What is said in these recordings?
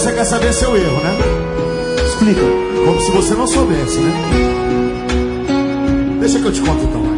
você quer saber seu erro, né? Explica. Como se você não soubesse, né? Deixa que eu te conto então, vai.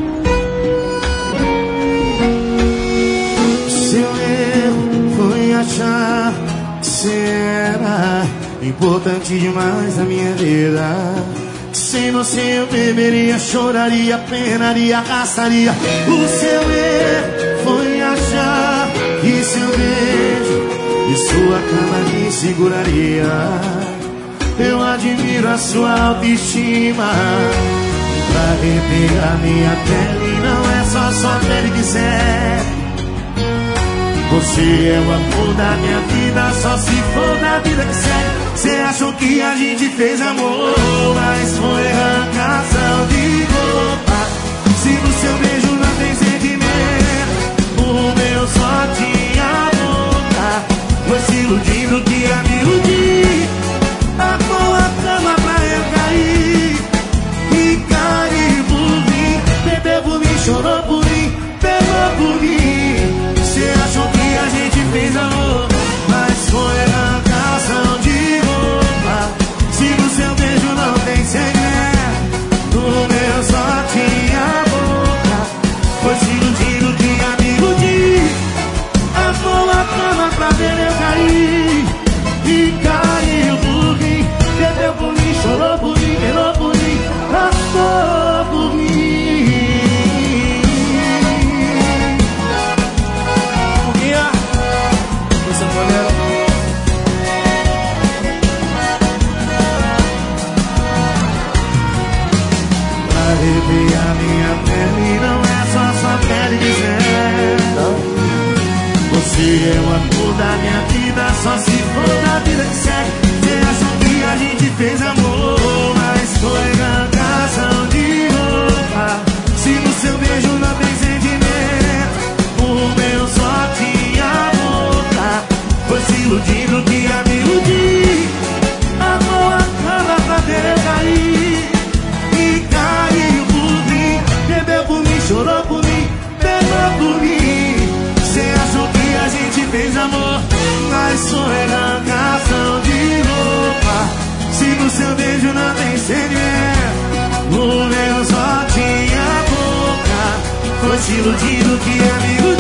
Seu erro foi achar que você era importante demais na minha vida. Sem você eu beberia, choraria, penaria, arrastaria. O seu erro foi achar que seu beijo e sua cama me seguraria. Eu admiro a sua autoestima. Pra arrepiar minha pele, não é só sua pele que serve. Você é o amor da minha vida, só se for da vida que serve. Cê achou que a gente fez amor, mas foi arrancação de roupa. Se no seu beijo não tem sentimento, o meu só tinha boca. Foi se iludindo que ia me iludir. Armou a cama pra eu cair e cair por mim. Bebeu por mim, chorou por mim, pegou por mim. Cê achou que a gente fez amor, mas foi arrancação de roupa. Se no seu beijo não tem segredo, no meu só tinha boca. Foi se iludindo que ia me iludir. Armou a cama pra ver eu cair e caiu por mim. Bebeu por mim, chorou por mim, pelou por mim, passou por mim. Você mulher. Arrepiar minha pele, não é só sua pele dizer. Você é o amor da minha vida, só se for da vida que segue. Você achou que a gente fez amor, mas foi arrancação de roupa. Se no seu beijo não tem sentimento, o meu só tinha boca. Foi se iludindo que ia me iludir. Amou a cama pra ver eu cair e caiu por mim. Bebeu por mim, chorou por mim, pegou por mim. Cê achou que a gente fez amor, mas foi arrancação de roupa. Se no seu beijo não tem sentimento, o meu só tinha boca. Foi se iludindo que amigo